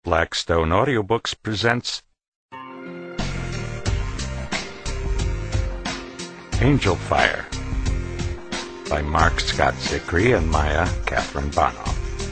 Blackstone Audiobooks presents Angel Fire by Mark Scott Zicree and Maya Catherine Bonoff.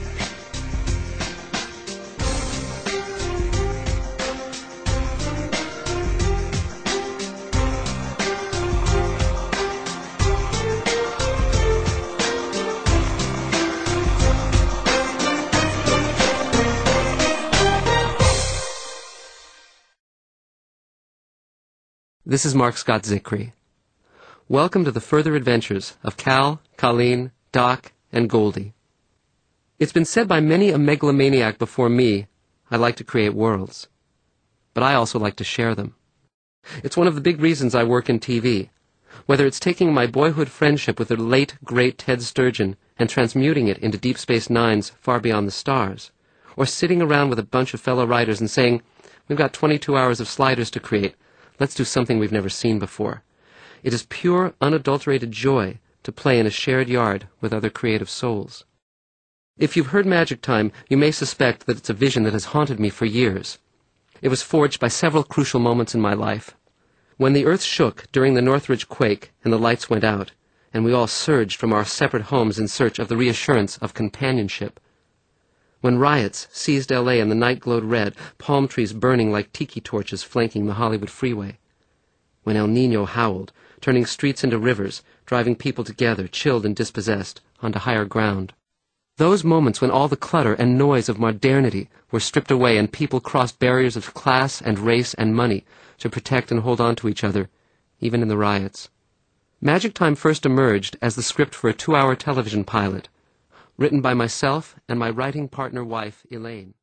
This is Mark Scott Zicree. Welcome to the further adventures of Cal, Colleen, Doc, and Goldie. It's been said by many a megalomaniac before me, I like to create worlds. But I also like to share them. It's one of the big reasons I work in TV. Whether it's taking my boyhood friendship with the late, great Ted Sturgeon and transmuting it into Deep Space Nine's Far Beyond the Stars, or sitting around with a bunch of fellow writers and saying, we've got 22 hours of sliders to create. Let's do something we've never seen before. It is pure, unadulterated joy to play in a shared yard with other creative souls. If you've heard Magic Time, you may suspect that it's a vision that has haunted me for years. It was forged by several crucial moments in my life. When the earth shook during the Northridge quake and the lights went out, and we all surged from our separate homes in search of the reassurance of companionship. When riots seized L.A. and the night glowed red, palm trees burning like tiki torches flanking the Hollywood freeway. When El Nino howled, turning streets into rivers, driving people together, chilled and dispossessed, onto higher ground. Those moments when all the clutter and noise of modernity were stripped away and people crossed barriers of class and race and money to protect and hold on to each other, even in the riots. Magic Time first emerged as the script for a 2-hour television pilot, written by myself and my writing partner wife, Elaine.